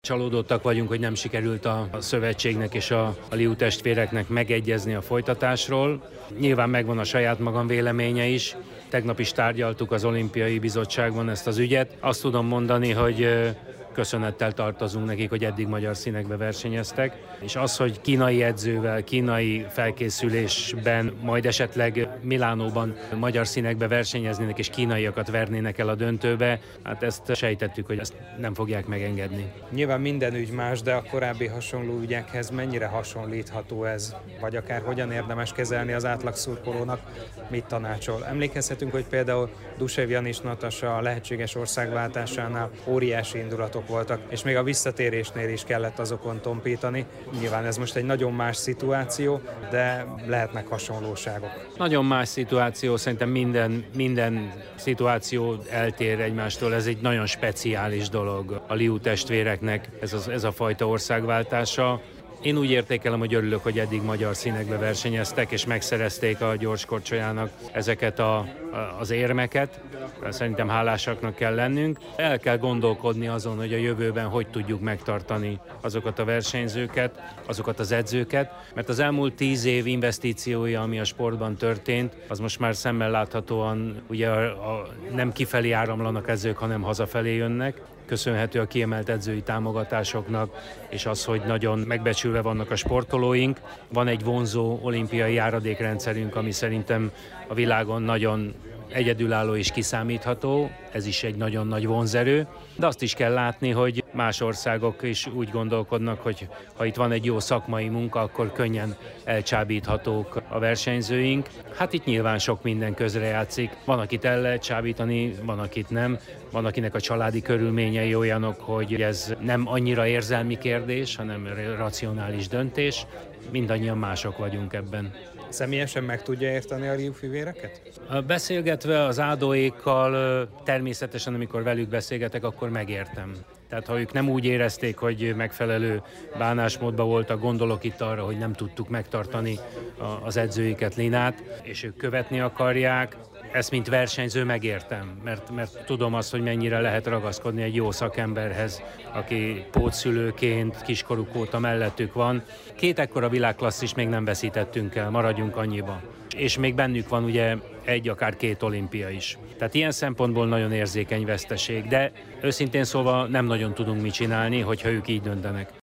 Csalódottak vagyunk, hogy nem sikerült a szövetségnek és a Liu testvéreknek megegyezni a folytatásról. Nyilván megvan a saját magam véleménye is. Tegnap is tárgyaltuk az Olimpiai Bizottságban ezt az ügyet. Azt tudom mondani, hogy köszönettel tartozunk nekik, hogy eddig magyar színekbe versenyeztek, és az, hogy kínai edzővel, kínai felkészülésben, majd esetleg Milánóban magyar színekbe versenyeznének és kínaiakat vernének el a döntőbe, hát ezt sejtettük, hogy ezt nem fogják megengedni. Nyilván minden ügy más, de a korábbi hasonló ügyekhez mennyire hasonlítható ez? Vagy akár hogyan érdemes kezelni az átlagszurkolónak? Mit tanácsol? Emlékezhetünk, hogy például Dusev Janis Natasa a lehetséges országváltásánál óriási indulatok voltak, és még a visszatérésnél is kellett azokon tompítani. Nyilván ez most egy nagyon más szituáció, de lehetnek hasonlóságok. Nagyon más szituáció, szerintem minden szituáció eltér egymástól, ez egy nagyon speciális dolog a Liu testvéreknek, ez a fajta országváltása. Én úgy értékelem, hogy örülök, hogy eddig magyar színekbe versenyeztek, és megszerezték a gyorskorcsolyának ezeket az érmeket. Szerintem hálásaknak kell lennünk. El kell gondolkodni azon, hogy a jövőben hogy tudjuk megtartani azokat a versenyzőket, azokat az edzőket, mert az elmúlt 10 év investíciója, ami a sportban történt, az most már szemmel láthatóan ugye nem kifelé áramlanak edzők, hanem hazafelé jönnek. Köszönhető a kiemelt edzői támogatásoknak, és az, hogy nagyon megbecsülve vannak a sportolóink. Van egy vonzó olimpiai járadékrendszerünk, ami szerintem a világon nagyon egyedülálló és kiszámítható, ez is egy nagyon nagy vonzerő, de azt is kell látni, hogy más országok is úgy gondolkodnak, hogy ha itt van egy jó szakmai munka, akkor könnyen elcsábíthatók a versenyzőink. Hát itt nyilván sok minden közrejátszik. Van, akit el lehet csábítani, van, akit nem. Van, akinek a családi körülményei olyanok, hogy ez nem annyira érzelmi kérdés, hanem racionális döntés. Mindannyian mások vagyunk ebben. Személyesen meg tudja érteni a Liu fivéreket? Beszélgetve az Ádóékkal, természetesen amikor velük beszélgetek, akkor megértem. Tehát ha ők nem úgy érezték, hogy megfelelő bánásmódban voltak, gondolok itt arra, hogy nem tudtuk megtartani az edzőiket, Linát, és ők követni akarják, ezt mint versenyző megértem, mert tudom azt, hogy mennyire lehet ragaszkodni egy jó szakemberhez, aki pótszülőként kiskoruk óta mellettük van. 2 ekkora világklasszist még nem veszítettünk el, maradjunk annyiba. És még bennük van ugye akár 2 olimpia is. Tehát ilyen szempontból nagyon érzékeny veszteség, de őszintén szóval nem nagyon tudunk mit csinálni, hogyha ők így döntenek.